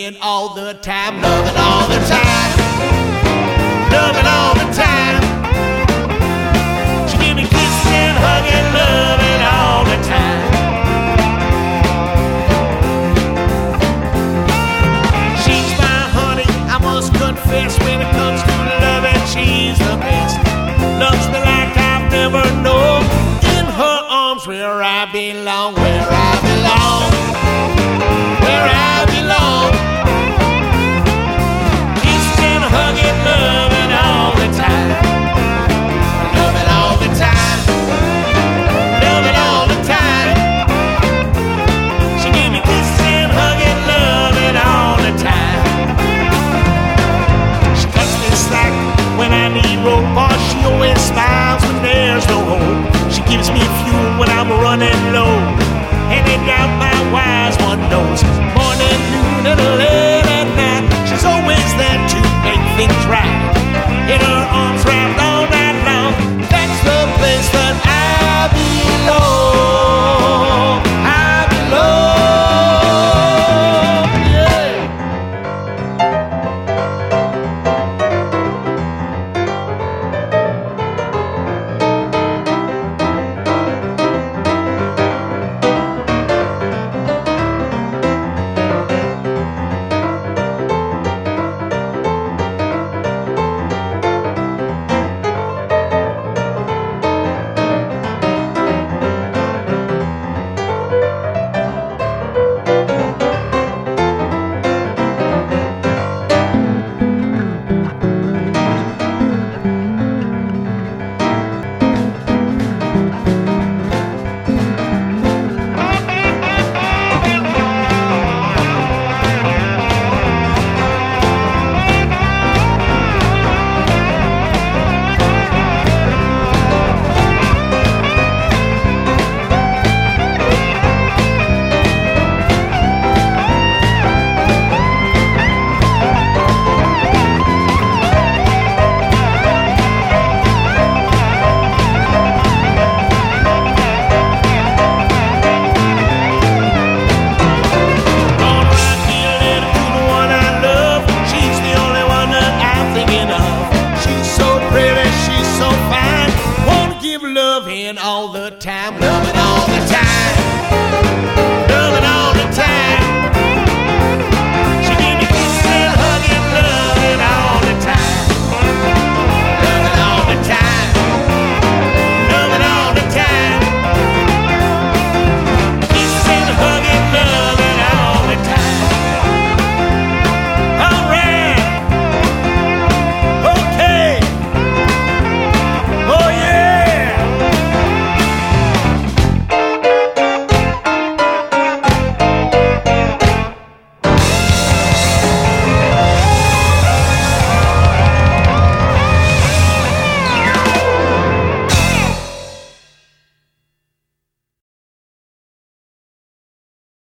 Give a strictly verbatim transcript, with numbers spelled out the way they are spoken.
loving all the time, loving all the time, loving all the time. She give me kisses and hugging, loving all the time. She's my honey, I must confess, when it comes to loving, she's the best. Loves me like I've never known. In her arms where I belong, where I belong, where I belong. Kissing and hugging, loving all the time, loving all the time, loving all the time. She give me kisses and hugging, loving all the time. She cuts me slack when I need rope, or she always smiles when there's no hope. She gives me fuel when I'm running low, and ain't doubt my wise one knows. Morning, noon, and late.